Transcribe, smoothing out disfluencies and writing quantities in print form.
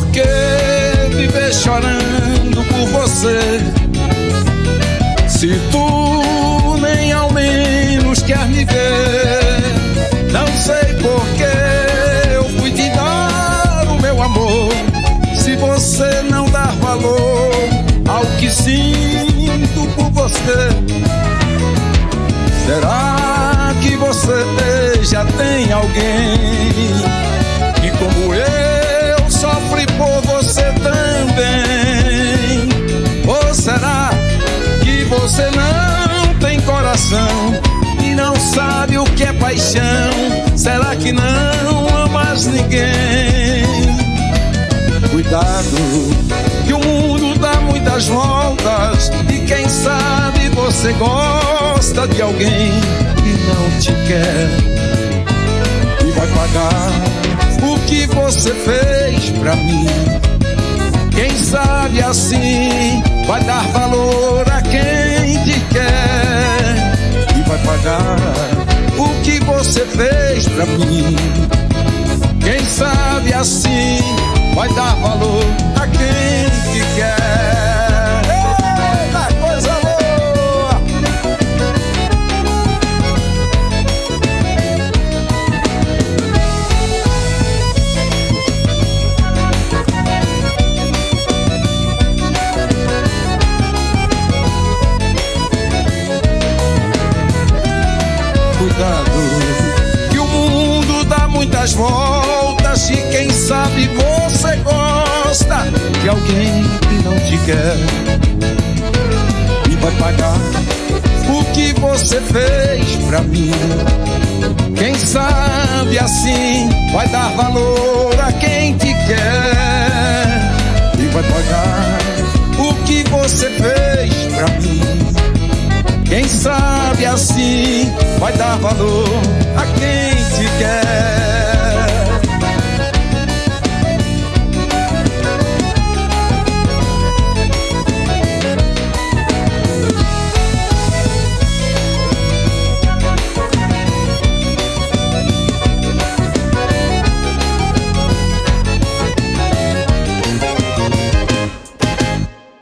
por que viver chorando por você, se tu nem ao menos quer me ver. Não sei por que eu fui te dar o meu amor, se você não dá valor ao que sinto por você. Será que você já tem alguém que, como eu, sofre por você também? Ou será que você não tem coração e não sabe o que é paixão? Será que não amas ninguém? Cuidado, que o mundo dá muitas voltas e quem sabe você gosta de alguém que não te quer e vai pagar o que você fez pra mim. Quem sabe assim vai dar valor a quem te quer e vai pagar o que você fez pra mim. Quem sabe assim vai dar valor a quem te quer. Eita, coisa boa! Cuidado, que o mundo dá muitas voltas e quem sabe você gosta de alguém que não te quer e vai pagar o que você fez pra mim. Quem sabe assim vai dar valor a quem te quer e vai pagar o que você fez pra mim. Quem sabe assim vai dar valor a quem